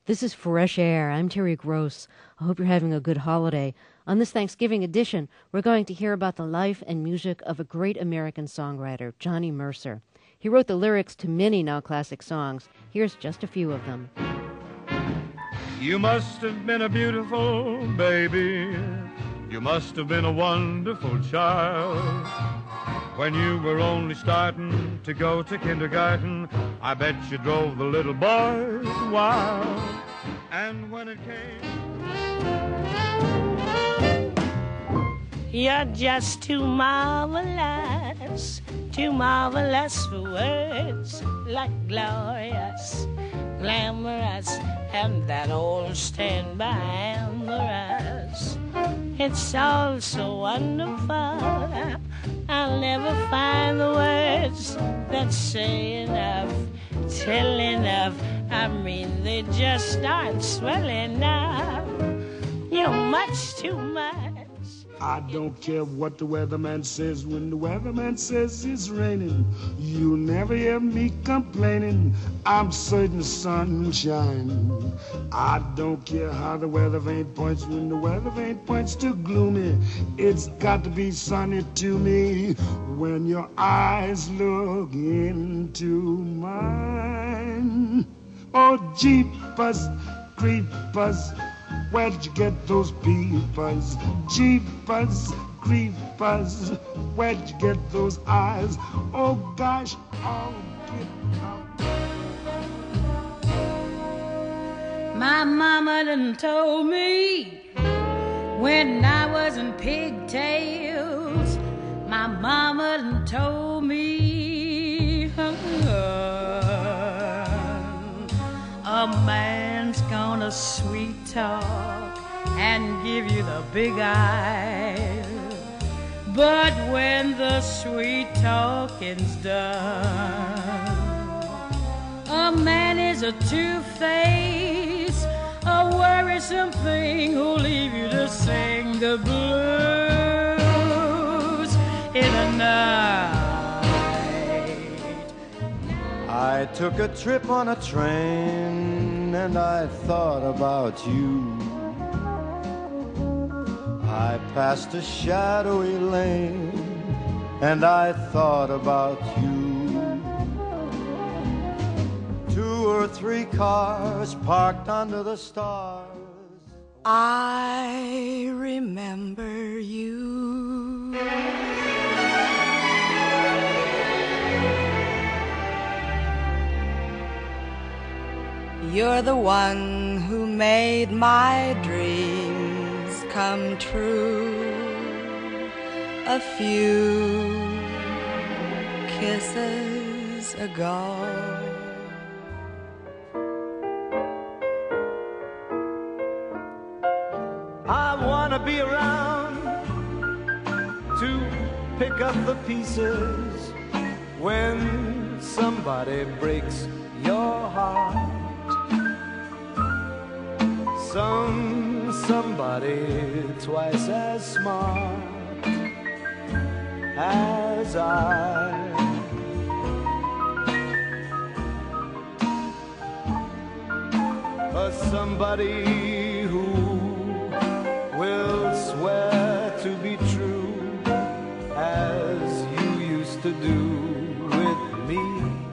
This is Fresh Air. I'm Terry Gross. I hope you're having a good holiday. On this Thanksgiving edition, we're going to hear about the life and music of a great American songwriter, Johnny Mercer. He wrote the lyrics to many now classic songs. Here's just a few of them. You must have been a beautiful baby. You must have been a wonderful child. When you were only starting to go to kindergarten, I bet you drove the little boys wild. And when it came... You're just too marvelous for words, like glorious, glamorous, and that old standby amorous. It's all so wonderful, I'll never find the words that say enough, tell enough. I mean, they just aren't swell enough. You're much too much. I don't care what the weatherman says when the weatherman says it's raining. You'll never hear me complaining. I'm certain the sun will shine. I don't care how the weather vane points when the weather vane points to gloomy. It's got to be sunny to me when your eyes look into mine. Oh, jeepers, creepers, where'd you get those peepers? Jeepers, creepers, where'd you get those eyes? Oh gosh, oh get out. My mama done told me when I was in pigtails. My mama done told me a man's gonna sweet talk and give you the big eye, but when the sweet talking's done, a man is a two-face, a worrisome thing who'll leave you to sing the blues in a night. I took a trip on a train and I thought about you. I passed a shadowy lane and I thought about you. 2 or 3 cars parked under the stars. I remember you. You're the one who made my dreams come true. A few kisses ago. I wanna be around to pick up the pieces when somebody breaks your heart. Somebody twice as smart as I. Somebody who will swear to be true as you used to do with me.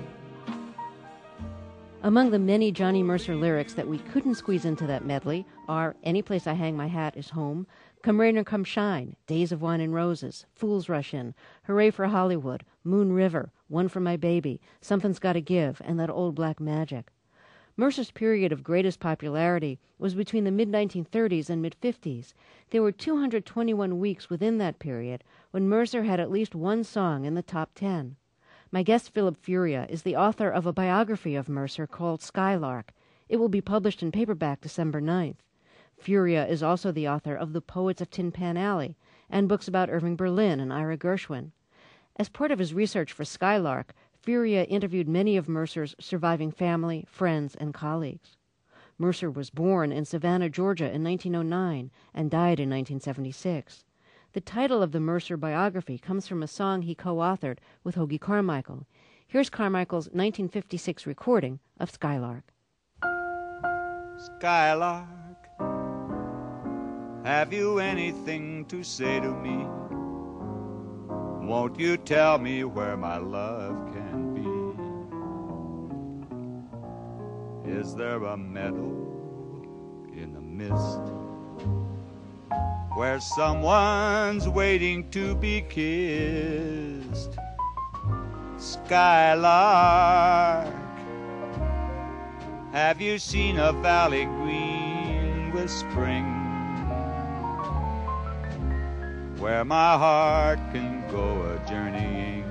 Among the many Johnny Mercer lyrics that we couldn't squeeze into that medley are Any Place I Hang My Hat Is Home, Come Rain or Come Shine, Days of Wine and Roses, Fools Rush In, Hooray for Hollywood, Moon River, One for My Baby, Something's Gotta Give, and That Old Black Magic. Mercer's period of greatest popularity was between the mid-1930s and mid-50s. There were 221 weeks within that period when Mercer had at least one song in the top 10. My guest, Philip Furia, is the author of a biography of Mercer called Skylark. It will be published in paperback December 9th. Furia is also the author of The Poets of Tin Pan Alley and books about Irving Berlin and Ira Gershwin. As part of his research for Skylark, Furia interviewed many of Mercer's surviving family, friends, and colleagues. Mercer was born in Savannah, Georgia in 1909 and died in 1976. The title of the Mercer biography comes from a song he co-authored with Hoagy Carmichael. Here's Carmichael's 1956 recording of Skylark. Skylark, have you anything to say to me? Won't you tell me where my love can be? Is there a meadow in the mist where someone's waiting to be kissed? Skylark, have you seen a valley green with spring, where my heart can go a-journeying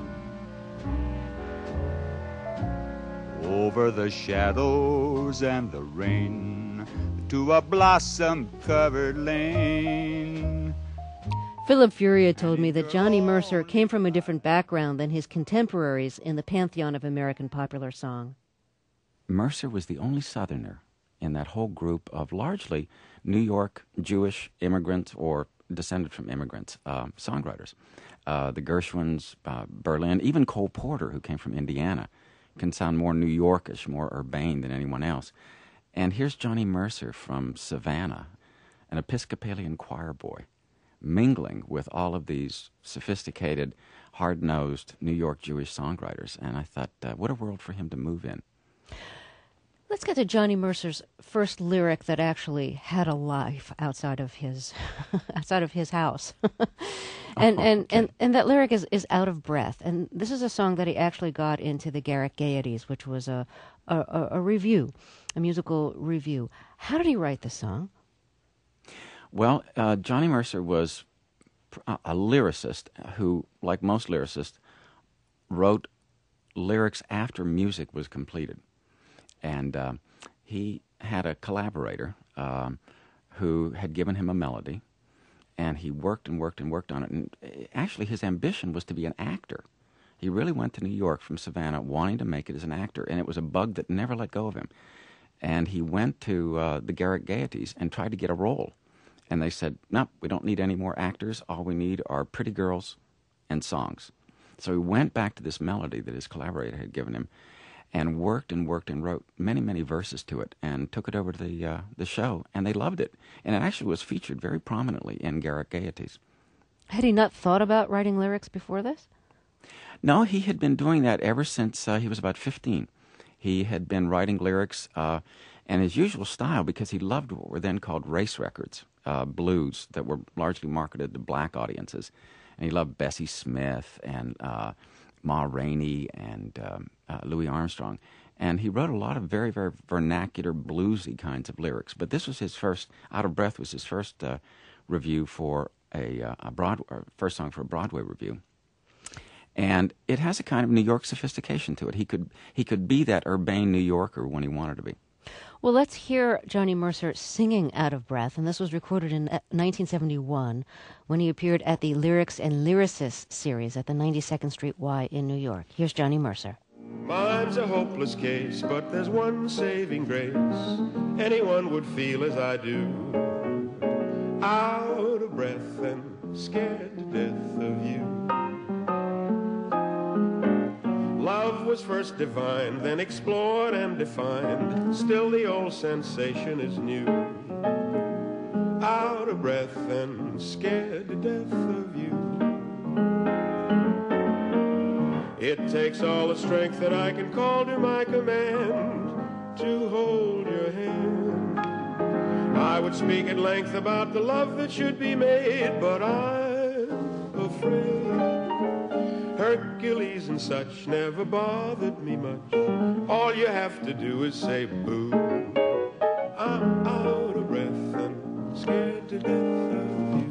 over the shadows and the rain to a blossom-covered lane? Philip Furia told me that Johnny Mercer came from a different background than his contemporaries in the pantheon of American popular song. Mercer was the only Southerner in that whole group of largely New York Jewish immigrants or descended from immigrants, songwriters. The Gershwins, Berlin, even Cole Porter, who came from Indiana, can sound more New Yorkish, more urbane than anyone else. And here's Johnny Mercer from Savannah, an Episcopalian choir boy, mingling with all of these sophisticated, hard-nosed New York Jewish songwriters. And I thought, what a world for him to move in. Let's get to Johnny Mercer's first lyric that actually had a life outside of his house. And that lyric is Out of Breath. And this is a song that he actually got into the Garrick Gaieties, which was a review, a musical review. How did he write this song? Well, Johnny Mercer was a lyricist who, like most lyricists, wrote lyrics after music was completed. And he had a collaborator who had given him a melody, and he worked and worked and worked on it. And actually, his ambition was to be an actor. He really went to New York from Savannah wanting to make it as an actor, and it was a bug that never let go of him. And he went to the Garrick Gaieties and tried to get a role. And they said, no, we don't need any more actors. All we need are pretty girls and songs. So he went back to this melody that his collaborator had given him and worked and worked and wrote many, many verses to it and took it over to the show, and they loved it. And it actually was featured very prominently in Garrick Gaieties. Had he not thought about writing lyrics before this? No, he had been doing that ever since he was about 15. He had been writing lyrics and his usual style, because he loved what were then called race records, blues that were largely marketed to black audiences. And he loved Bessie Smith and Ma Rainey and Louis Armstrong. And he wrote a lot of very, very vernacular, bluesy kinds of lyrics. But this was his first, Out of Breath was his first review for first song for a Broadway review. And it has a kind of New York sophistication to it. He could be that urbane New Yorker when he wanted to be. Well, let's hear Johnny Mercer singing Out of Breath, and this was recorded in 1971 when he appeared at the Lyrics and Lyricists series at the 92nd Street Y in New York. Here's Johnny Mercer. Mine's a hopeless case, but there's one saving grace. Anyone would feel as I do. Out of breath and scared to death of you. Love was first divine, then explored and defined. Still the old sensation is new. Out of breath and scared to death of you. It takes all the strength that I can call to my command to hold your hand. I would speak at length about the love that should be made, but I'm afraid. Hercules and such never bothered me much. All you have to do is say boo. I'm out of breath and scared to death of you.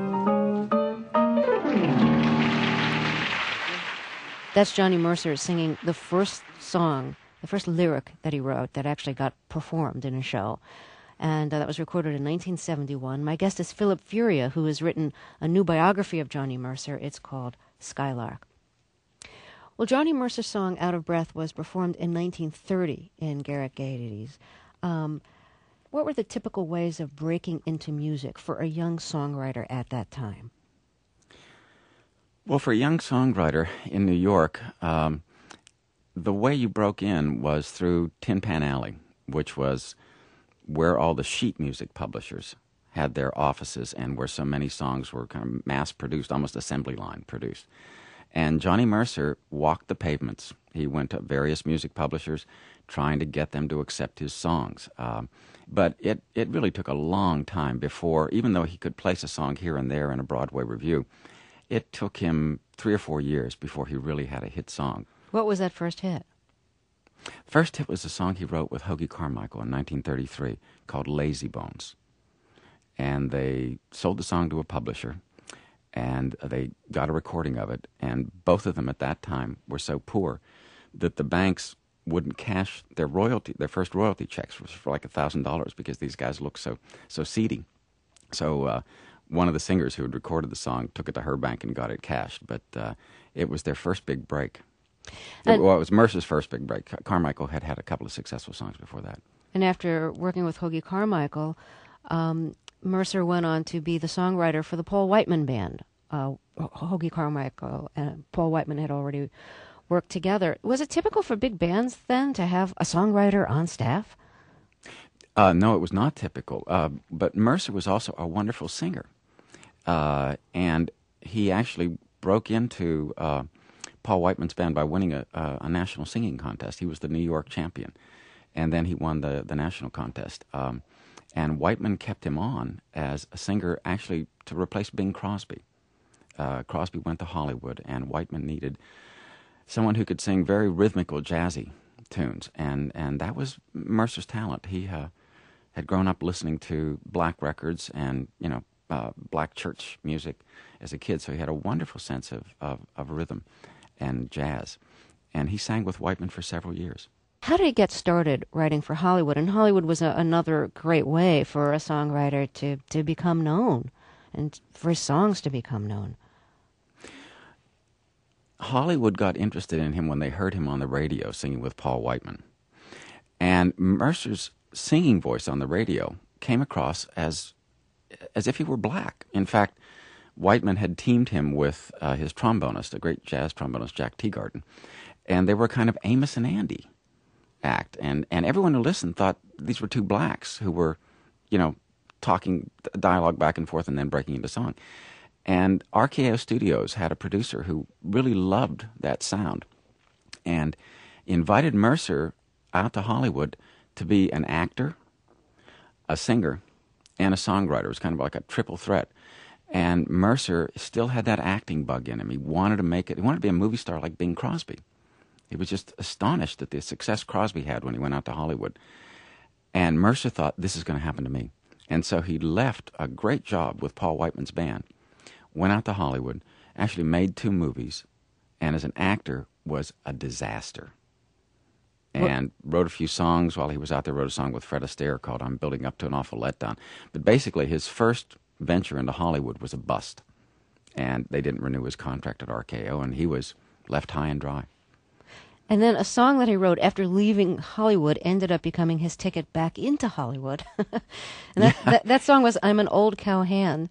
That's Johnny Mercer singing the first song, the first lyric that he wrote that actually got performed in a show. And that was recorded in 1971. My guest is Philip Furia, who has written a new biography of Johnny Mercer. It's called Skylark. Well, Johnny Mercer's song Out of Breath was performed in 1930 in Garrick Gaieties. What were the typical ways of breaking into music for a young songwriter at that time? Well, for a young songwriter in New York, the way you broke in was through Tin Pan Alley, which was where all the sheet music publishers had their offices and where so many songs were kind of mass-produced, almost assembly line produced. And Johnny Mercer walked the pavements. He went to various music publishers trying to get them to accept his songs. But it really took a long time before, even though he could place a song here and there in a Broadway review, it took him 3 or 4 years before he really had a hit song. What was that first hit? First hit was a song he wrote with Hoagy Carmichael in 1933 called Lazy Bones. And they sold the song to a publisher, and they got a recording of it, and both of them at that time were so poor that the banks wouldn't cash their first royalty checks for like $1,000 because these guys looked so seedy. So one of the singers who had recorded the song took it to her bank and got it cashed, but it was their first big break. It was Mercer's first big break. Carmichael had a couple of successful songs before that. And after working with Hoagy Carmichael, Mercer went on to be the songwriter for the Paul Whiteman Band. Hoagy Carmichael and Paul Whiteman had already worked together. Was it typical for big bands then to have a songwriter on staff? No, it was not typical. But Mercer was also a wonderful singer. And he actually broke into Paul Whiteman's band by winning a national singing contest. He was the New York champion. And then he won the national contest. And Whiteman kept him on as a singer actually to replace Bing Crosby. Crosby went to Hollywood, and Whiteman needed someone who could sing very rhythmical, jazzy tunes. And that was Mercer's talent. He had grown up listening to black records and, black church music as a kid, so he had a wonderful sense of rhythm and jazz. And he sang with Whiteman for several years. How did he get started writing for Hollywood? And Hollywood was another great way for a songwriter to become known and for his songs to become known. Hollywood got interested in him when they heard him on the radio singing with Paul Whiteman. And Mercer's singing voice on the radio came across as if he were black. In fact, Whiteman had teamed him with his trombonist, a great jazz trombonist, Jack Teagarden, and they were kind of Amos and Andy act. And everyone who listened thought these were two blacks who were, talking dialogue back and forth and then breaking into song. And RKO Studios had a producer who really loved that sound and invited Mercer out to Hollywood to be an actor, a singer, and a songwriter. It was kind of like a triple threat. And Mercer still had that acting bug in him. He wanted to make it. He wanted to be a movie star like Bing Crosby. He was just astonished at the success Crosby had when he went out to Hollywood. And Mercer thought, this is going to happen to me. And so he left a great job with Paul Whiteman's band, went out to Hollywood, actually made 2 movies, and as an actor was a disaster. And wrote a few songs while he was out there, wrote a song with Fred Astaire called I'm Building Up to an Awful Letdown. But basically his first venture into Hollywood was a bust. And they didn't renew his contract at RKO, and he was left high and dry. And then a song that he wrote after leaving Hollywood ended up becoming his ticket back into Hollywood. And that song was I'm an Old Cowhand.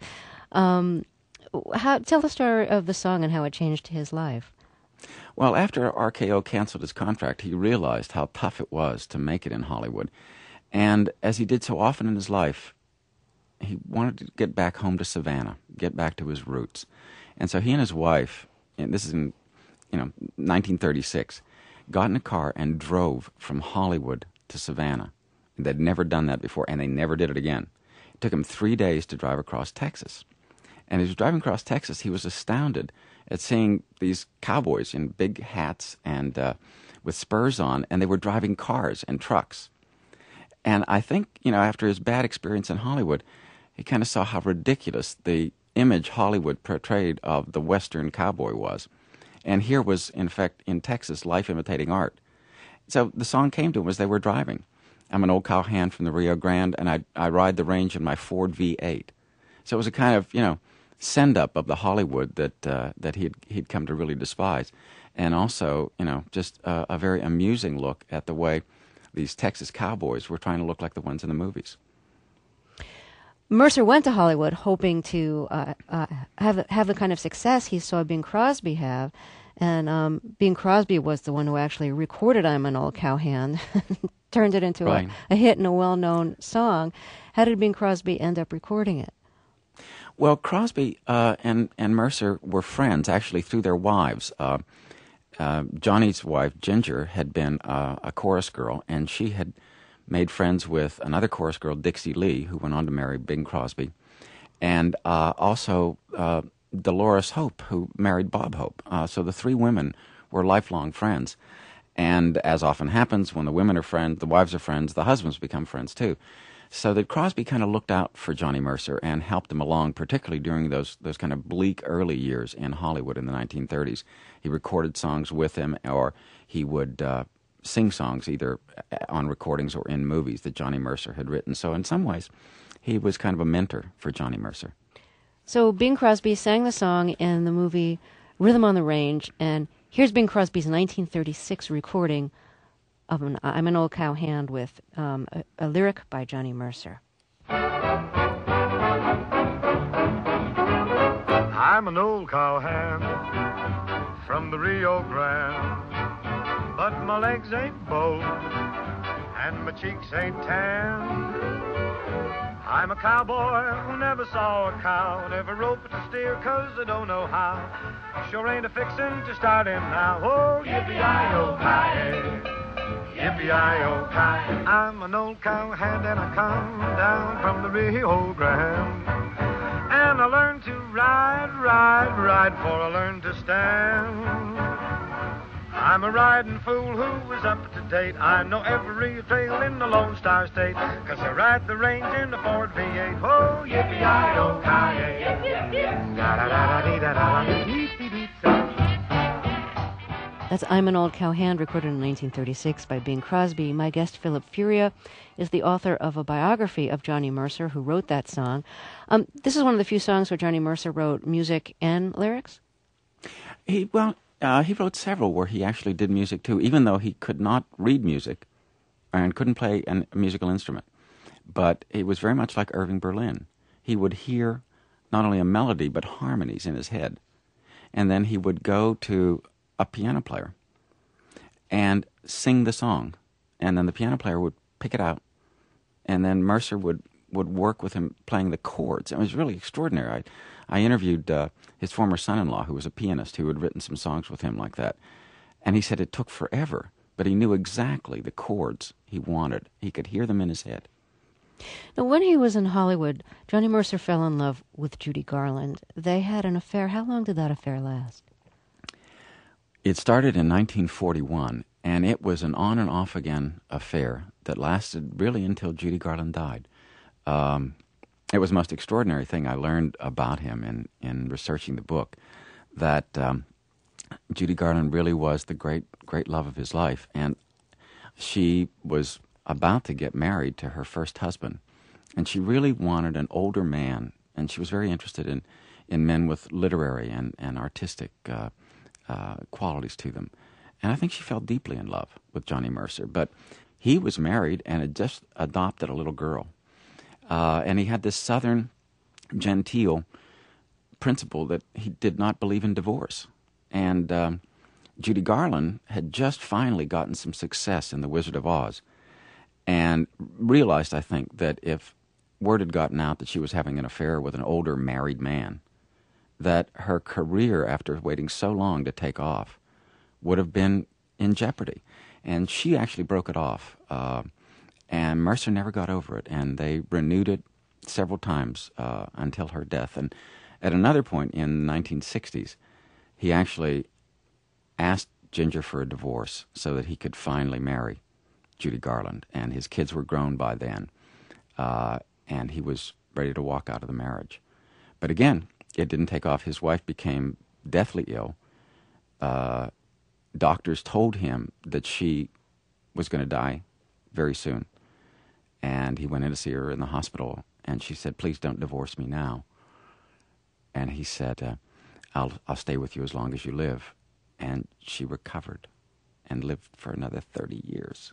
Tell the story of the song and how it changed his life. Well, after RKO canceled his contract, he realized how tough it was to make it in Hollywood. And as he did so often in his life, he wanted to get back home to Savannah, get back to his roots. And so he and his wife, and this is in 1936, got in a car and drove from Hollywood to Savannah. They'd never done that before, and they never did it again. It took him 3 days to drive across Texas. And as he was driving across Texas, he was astounded at seeing these cowboys in big hats and with spurs on, and they were driving cars and trucks. And I think, after his bad experience in Hollywood, he kind of saw how ridiculous the image Hollywood portrayed of the Western cowboy was. And here was, in fact, in Texas, life imitating art. So the song came to him as they were driving. I'm an old cowhand from the Rio Grande, and I ride the range in my Ford V8. So it was a kind of, send-up of the Hollywood that he'd come to really despise. And also, just a very amusing look at the way these Texas cowboys were trying to look like the ones in the movies. Mercer went to Hollywood hoping to have the kind of success he saw Bing Crosby have, and Bing Crosby was the one who actually recorded "I'm an Old Cowhand" turned it into a hit and a well-known song. How did Bing Crosby end up recording it? Well, Crosby and Mercer were friends, actually, through their wives. Johnny's wife, Ginger, had been a chorus girl, and she had made friends with another chorus girl, Dixie Lee, who went on to marry Bing Crosby, and also Dolores Hope, who married Bob Hope. So the three women were lifelong friends. And as often happens, when the women are friends, the wives are friends, the husbands become friends too. So that Crosby kind of looked out for Johnny Mercer and helped him along, particularly during those kind of bleak early years in Hollywood in the 1930s. He recorded songs with him, or he would sing songs either on recordings or in movies that Johnny Mercer had written. So in some ways, he was kind of a mentor for Johnny Mercer. So Bing Crosby sang the song in the movie Rhythm on the Range, and here's Bing Crosby's 1936 recording of I'm an Old Cowhand with a lyric by Johnny Mercer. I'm an old cowhand from the Rio Grande, but my legs ain't bowed and my cheeks ain't tan. I'm a cowboy who never saw a cow, never roped a steer 'cause I don't know how. Sure ain't a fixin' to start in now. Oh, yippee-yi-yo-ki-yay, yippee-yi-yo-ki. I'm an old cowhand and I come down from the Rio Grande, and I learned to ride before I learned to stand. I'm a riding fool who is up to date. I know every trail in the Lone Star State, 'cause I ride the range in the Ford V8. Oh, yippee-yi-yo-ki-yay, That's I'm an Old Cowhand, recorded in 1936 by Bing Crosby. My guest, Philip Furia, is the author of a biography of Johnny Mercer, who wrote that song. This is one of the few songs where Johnny Mercer wrote music and lyrics? He wrote several where he actually did music too, even though he could not read music and couldn't play a musical instrument. But it was very much like Irving Berlin. He would hear not only a melody but harmonies in his head. And then he would go to a piano player and sing the song. And then the piano player would pick it out. And then Mercer would work with him playing the chords. It was really extraordinary. I interviewed his former son-in-law, who was a pianist, who had written some songs with him like that. And he said it took forever, but he knew exactly the chords he wanted. He could hear them in his head. Now, when he was in Hollywood, Johnny Mercer fell in love with Judy Garland. They had an affair. How long did that affair last? It started in 1941, and it was an on and off again affair that lasted really until Judy Garland died. It was the most extraordinary thing I learned about him in researching the book, that Judy Garland really was the great love of his life, and she was about to get married to her first husband, and she really wanted an older man, and she was very interested in men with literary and artistic qualities to them. And I think she fell deeply in love with Johnny Mercer, but he was married and had just adopted a little girl. And he had this Southern genteel principle that he did not believe in divorce. And Judy Garland had just finally gotten some success in The Wizard of Oz and realized, I think, that if word had gotten out that she was having an affair with an older married man, that her career, after waiting so long to take off, would have been in jeopardy. And she actually broke it off. And Mercer never got over it, and they renewed it several times until her death. And at another point in the 1960s, he actually asked Ginger for a divorce so that he could finally marry Judy Garland. And his kids were grown by then, and he was ready to walk out of the marriage. But again, it didn't take off. His wife became deathly ill. Doctors told him that she was going to die very soon. And he went in to see her in the hospital, and she said, "Please don't divorce me now." And he said, I'll stay with you as long as you live. And she recovered and lived for another 30 years.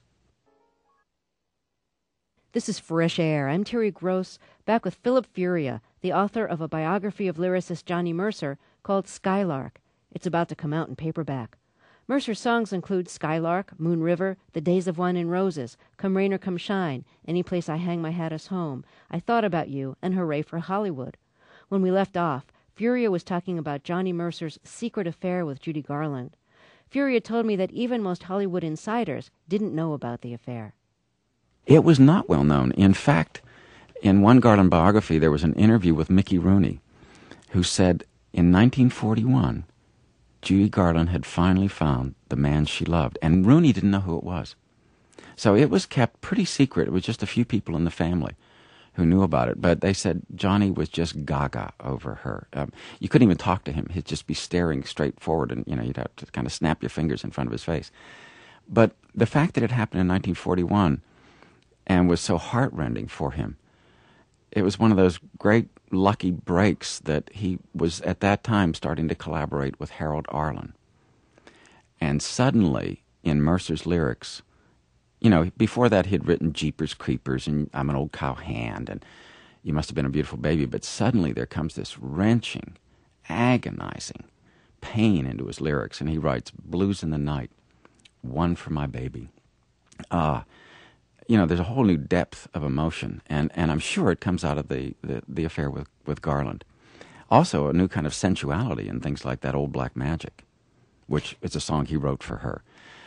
This is Fresh Air. I'm Terry Gross, back with Philip Furia, the author of a biography of lyricist Johnny Mercer called Skylark. It's about to come out in paperback. Mercer's songs include Skylark, Moon River, The Days of Wine and Roses, Come Rain or Come Shine, Any Place I Hang My Hat Is Home, I Thought About You, and Hooray for Hollywood. When we left off, Furia was talking about Johnny Mercer's secret affair with Judy Garland. Furia told me that even most Hollywood insiders didn't know about the affair. It was not well known. In fact, in one Garland biography, there was an interview with Mickey Rooney, who said in 1941, Judy Garland had finally found the man she loved, and Rooney didn't know who it was. So it was kept pretty secret. It was just a few people in the family who knew about it, but they said Johnny was just gaga over her. You couldn't even talk to him. He'd just be staring straight forward, and you'd have to kind of snap your fingers in front of his face. But the fact that it happened in 1941 and was so heartrending for him, it was one of those great lucky breaks that he was at that time starting to collaborate with Harold Arlen. And suddenly, in Mercer's lyrics, before that he'd written Jeepers Creepers and I'm an Old Cow Hand and You Must Have Been a Beautiful Baby, but suddenly there comes this wrenching, agonizing pain into his lyrics, and he writes Blues in the Night, One for My Baby. There's a whole new depth of emotion, and I'm sure it comes out of the affair with Garland. Also, a new kind of sensuality in things like that Old Black Magic, which is a song he wrote for her.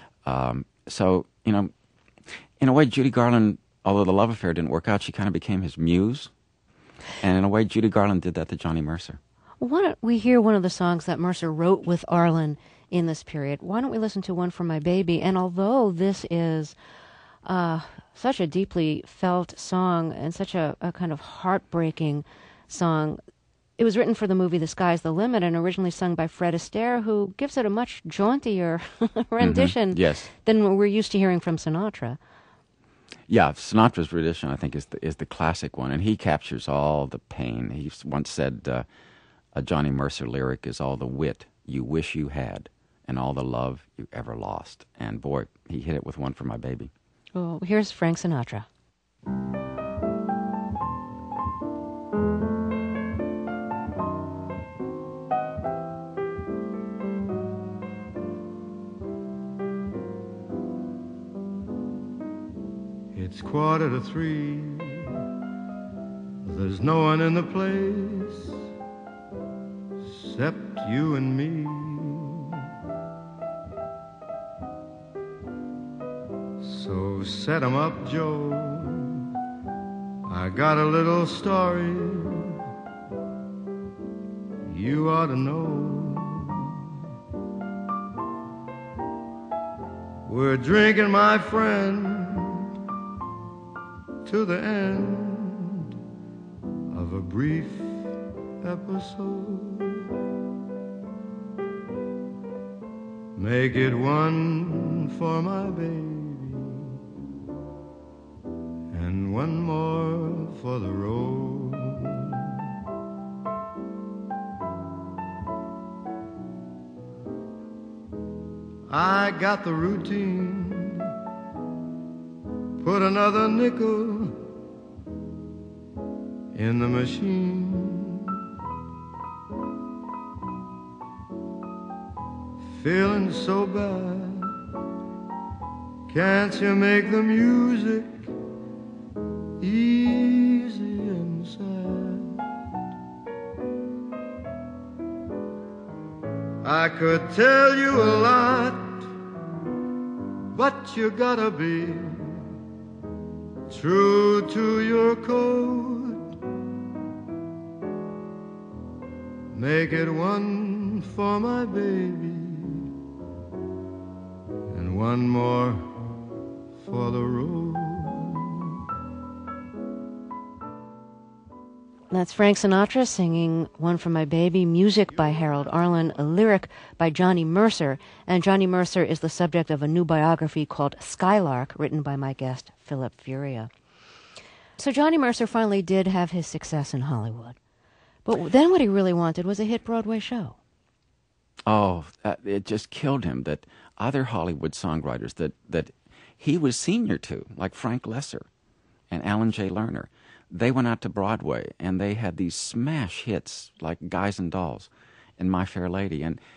In a way, Judy Garland, although the love affair didn't work out, she kind of became his muse. And in a way, Judy Garland did that to Johnny Mercer. Why don't we hear one of the songs that Mercer wrote with Arlen in this period? Why don't we listen to One for My Baby? And although this is such a deeply felt song and such a kind of heartbreaking song, it was written for the movie The Sky's the Limit and originally sung by Fred Astaire, who gives it a much jauntier rendition than we're used to hearing from Sinatra. Yeah, Sinatra's rendition, I think, is the classic one, and he captures all the pain. He once said a Johnny Mercer lyric is all the wit you wish you had and all the love you ever lost. And boy, he hit it with One for My Baby. Well, here's Frank Sinatra. It's 2:45. There's no one in the place except you and me. So set 'em up, Joe. I got a little story you ought to know. We're drinking, my friend, to the end of a brief episode. Make it one for my baby and one more for the road. I got the routine, put another nickel in the machine. Feeling so bad, can't you make the music easy and sad? I could tell you a lot, but you gotta be true to your code. Make it one for my baby and one more for the road. That's Frank Sinatra singing One for My Baby, music by Harold Arlen, a lyric by Johnny Mercer. And Johnny Mercer is the subject of a new biography called Skylark, written by my guest, Philip Furia. So Johnny Mercer finally did have his success in Hollywood. But then what he really wanted was a hit Broadway show. Oh, it just killed him that other Hollywood songwriters that he was senior to, like Frank Lesser and Alan J. Lerner, they went out to Broadway and they had these smash hits like Guys and Dolls and My Fair Lady. And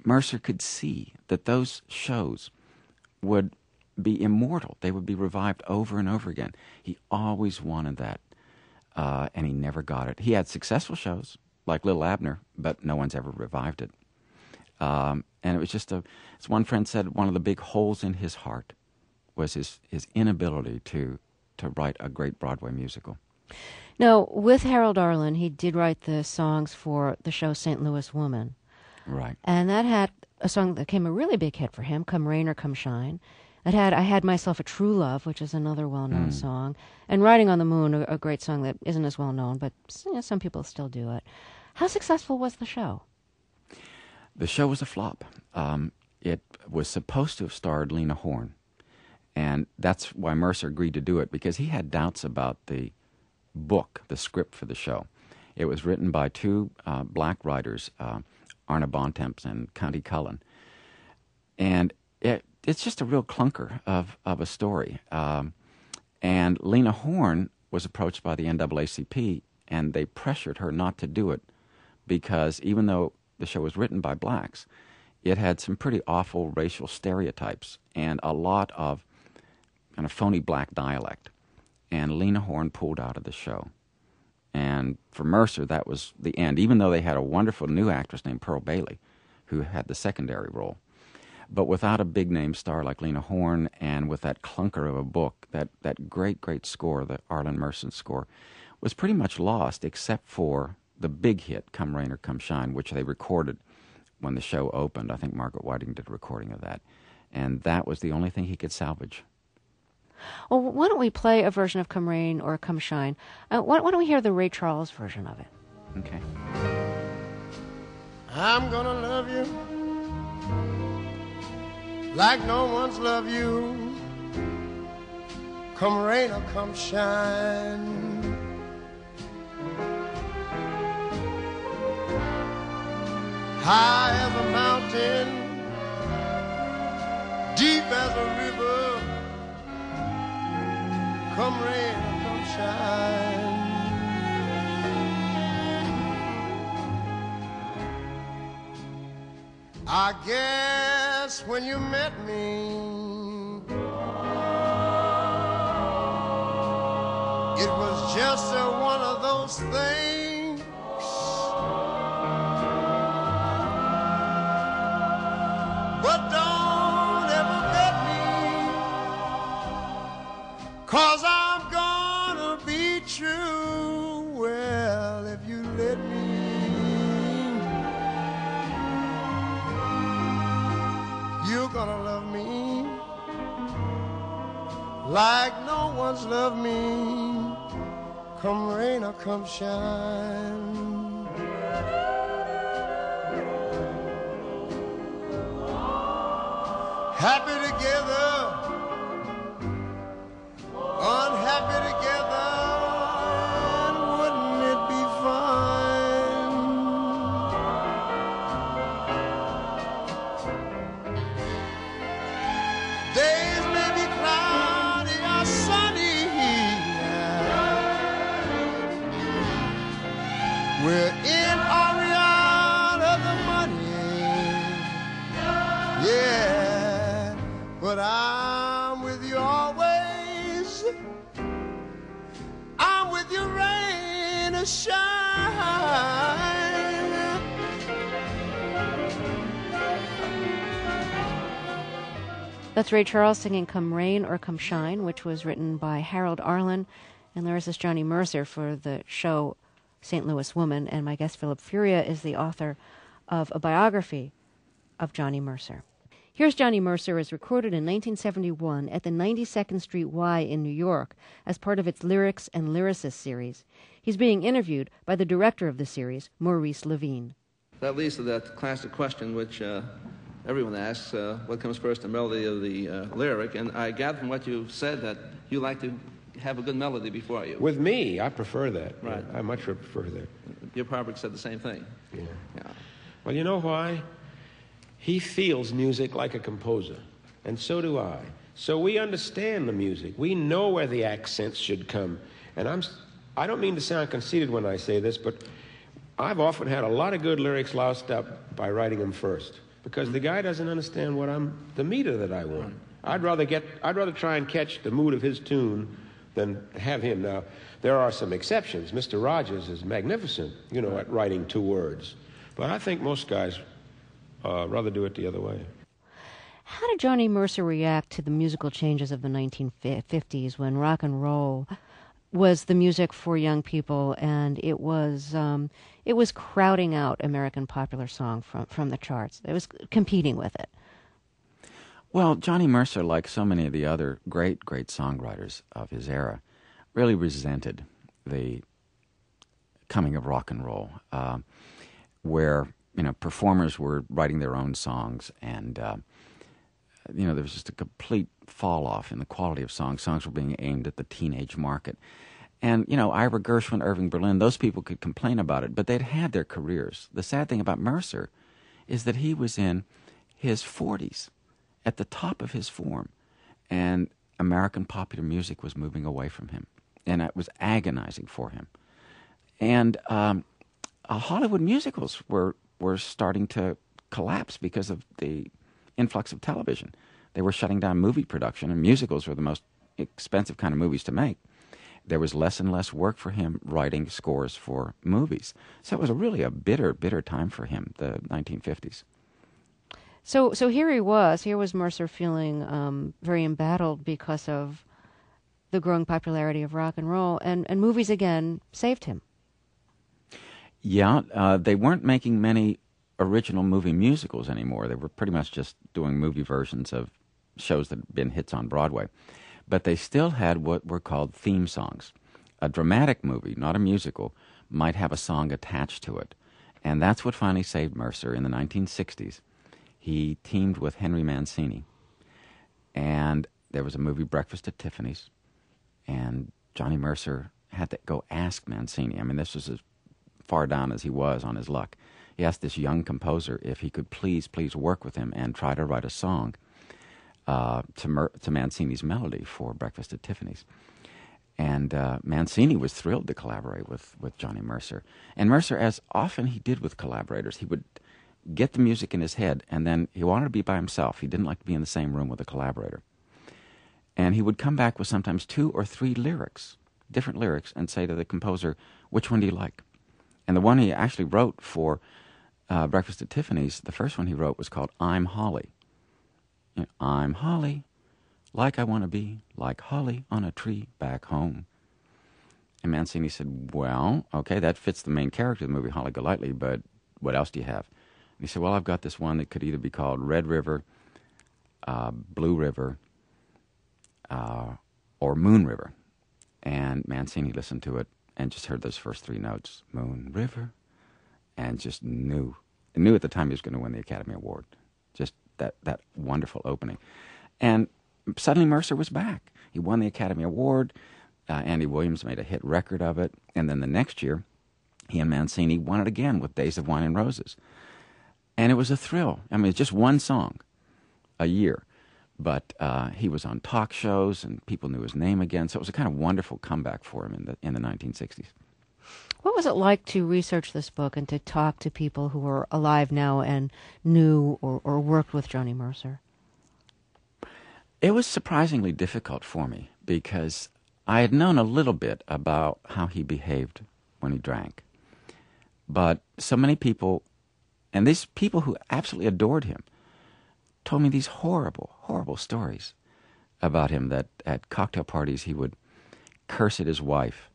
Mercer could see that those shows would be immortal. They would be revived over and over again. He always wanted that, and he never got it. He had successful shows, like Little Abner, but no one's ever revived it. And it was just as one friend said, one of the big holes in his heart was his inability to write a great Broadway musical. Now, with Harold Arlen, he did write the songs for the show St. Louis Woman. Right. And that had a song that became a really big hit for him, Come Rain or Come Shine. It had I Had Myself a True Love, which is another well-known song. And Riding on the Moon, a great song that isn't as well-known, but some people still do it. How successful was the show? The show was a flop. It was supposed to have starred Lena Horne. And that's why Mercer agreed to do it, because he had doubts about the book, the script for the show. It was written by two black writers, Arna Bontemps and Conti Cullen. And it's just a real clunker of a story. And Lena Horne was approached by the NAACP, and they pressured her not to do it because even though the show was written by blacks, it had some pretty awful racial stereotypes and a lot of kind of phony black dialect. And Lena Horne pulled out of the show. And for Mercer, that was the end, even though they had a wonderful new actress named Pearl Bailey who had the secondary role. But without a big-name star like Lena Horne and with that clunker of a book, that great, great score, the Arlen Mercer score, was pretty much lost except for the big hit, Come Rain or Come Shine, which they recorded when the show opened. I think Margaret Whiting did a recording of that. And that was the only thing he could salvage. Well, why don't we play a version of Come Rain or Come Shine? Why don't we hear the Ray Charles version of it? Okay. I'm gonna love you like no one's loved you. Come rain or come shine. High as a mountain, deep as a river. Come rain or come shine. I guess when you met me, it was just one of those things. But don't ever bet me, 'cause I'm gonna be true. Well, if you let me, you're gonna love me like no one's loved me. Come rain or come shine. Happy together, unhappy together, and wouldn't it be fine? Days may be cloudy or sunny, we're in or out of the money, yeah, but I'm with you always. I'm with you rain or shine. That's Ray Charles singing Come Rain or Come Shine, which was written by Harold Arlen and lyricist Johnny Mercer for the show St. Louis Woman. And my guest, Philip Furia, is the author of a biography of Johnny Mercer. Here's Johnny Mercer, as recorded in 1971 at the 92nd Street Y in New York as part of its Lyrics and Lyricists series. He's being interviewed by the director of the series, Maurice Levine. That leads to that classic question which everyone asks, what comes first, the melody or the lyric? And I gather from what you've said that you like to have a good melody before you. With me, I prefer that. Right. I much prefer that. Your Parbrick said the same thing. Yeah. Yeah. Well, you know why? He feels music like a composer, and so do I. So we understand the music. We know where the accents should come. And I don't mean to sound conceited when I say this, but I've often had a lot of good lyrics lost up by writing them first. because the guy doesn't understand the meter that I want. I'd rather try and catch the mood of his tune than have him. Now, there are some exceptions. Mr. Rogers is magnificent, at writing 2 words. But I think most guys rather do it the other way. How did Johnny Mercer react to the musical changes of the 1950s when rock and roll was the music for young people, and it was crowding out American popular song from the charts? It was competing with it. Well, Johnny Mercer, like so many of the other great songwriters of his era, really resented the coming of rock and roll, where performers were writing their own songs, and there was just a complete fall off in the quality of songs. Songs were being aimed at the teenage market, and Ira Gershwin, Irving Berlin, those people could complain about it, but they'd had their careers. The sad thing about Mercer is that he was in his 40s, at the top of his form, and American popular music was moving away from him, and it was agonizing for him. And Hollywood musicals were starting to collapse because of the influx of television. They were shutting down movie production, and musicals were the most expensive kind of movies to make. There was less and less work for him writing scores for movies. So it was really a bitter time for him, the 1950s. So here was Mercer feeling very embattled because of the growing popularity of rock and roll, and movies again saved him. Yeah, they weren't making many original movie musicals anymore. They were pretty much just doing movie versions of shows that had been hits on Broadway. But they still had what were called theme songs. A dramatic movie, not a musical, might have a song attached to it. And that's what finally saved Mercer in the 1960s. He teamed with Henry Mancini, and there was a movie, Breakfast at Tiffany's, and Johnny Mercer had to go ask Mancini. I mean, this was as far down as he was on his luck. He asked this young composer if he could please work with him and try to write a song to Mancini's melody for Breakfast at Tiffany's. And Mancini was thrilled to collaborate with Johnny Mercer. And Mercer, as often he did with collaborators, he would get the music in his head, and then he wanted to be by himself. He didn't like to be in the same room with a collaborator. And he would come back with sometimes 2 or 3 lyrics, different lyrics, and say to the composer, which one do you like? And the one he actually wrote for Breakfast at Tiffany's, the first one he wrote was called I'm Holly. I'm Holly, like I want to be, like holly on a tree back home. And Mancini said, well, okay, that fits the main character of the movie, Holly Golightly, but what else do you have? And he said, well, I've got this one that could either be called Red River, Blue River, or Moon River. And Mancini listened to it and just heard those first 3 notes, Moon River, and just knew at the time he was going to win the Academy Award. Just that wonderful opening. And suddenly Mercer was back. He won the Academy Award. Andy Williams made a hit record of it. And then the next year, he and Mancini won it again with Days of Wine and Roses. And it was a thrill. I mean, it's just one song a year. But he was on talk shows, and people knew his name again. So it was a kind of wonderful comeback for him in the 1960s. What was it like to research this book and to talk to people who are alive now and knew or worked with Johnny Mercer? It was surprisingly difficult for me because I had known a little bit about how he behaved when he drank. But so many people, and these people who absolutely adored him, told me these horrible stories about him, that at cocktail parties he would curse at his wife,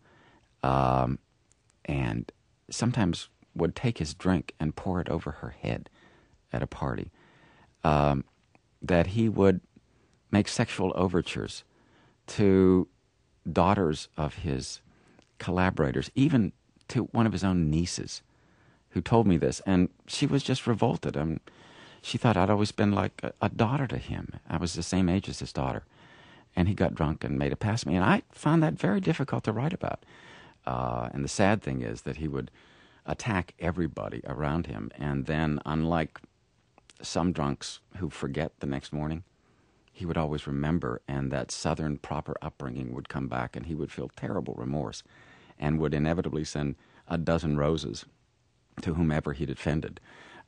and sometimes would take his drink and pour it over her head at a party, that he would make sexual overtures to daughters of his collaborators, even to one of his own nieces, who told me this, and she was just revolted. She thought I'd always been like a daughter to him. I was the same age as his daughter. And he got drunk and made a pass at me. And I found that very difficult to write about. And the sad thing is that he would attack everybody around him. And then, unlike some drunks who forget the next morning, he would always remember. And that Southern proper upbringing would come back, and he would feel terrible remorse and would inevitably send a dozen roses to whomever he'd offended.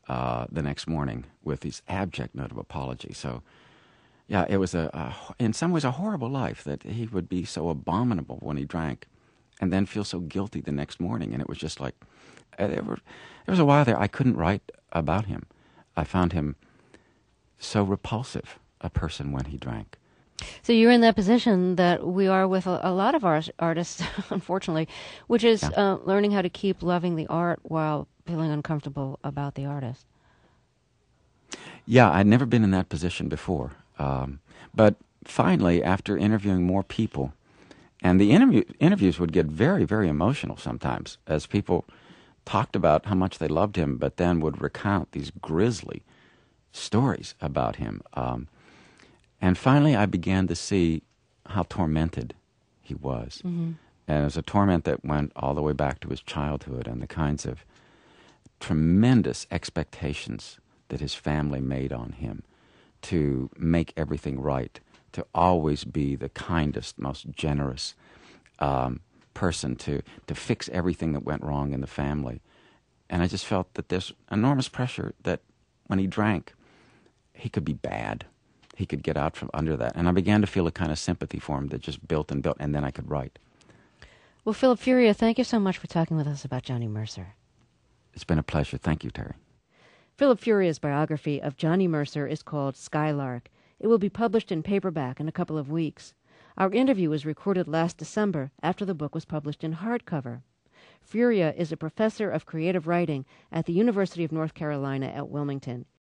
the next morning with this abject note of apology. So, yeah, it was in some ways a horrible life that he would be so abominable when he drank and then feel so guilty the next morning. And it was just like, there was a while there I couldn't write about him. I found him so repulsive a person when he drank. So you're in that position that we are with a lot of artists, unfortunately, which is learning how to keep loving the art while feeling uncomfortable about the artist. Yeah, I'd never been in that position before. But finally, after interviewing more people, and the interviews would get very, very emotional sometimes as people talked about how much they loved him, but then would recount these grisly stories about him. And finally, I began to see how tormented he was. Mm-hmm. And it was a torment that went all the way back to his childhood and the kinds of tremendous expectations that his family made on him to make everything right, to always be the kindest, most generous person, to fix everything that went wrong in the family. And I just felt that there's enormous pressure that when he drank, he could be bad. He could get out from under that. And I began to feel a kind of sympathy for him that just built, and then I could write. Well, Philip Furia, thank you so much for talking with us about Johnny Mercer. It's been a pleasure. Thank you, Terry. Philip Furia's biography of Johnny Mercer is called Skylark. It will be published in paperback in a couple of weeks. Our interview was recorded last December after the book was published in hardcover. Furia is a professor of creative writing at the University of North Carolina at Wilmington.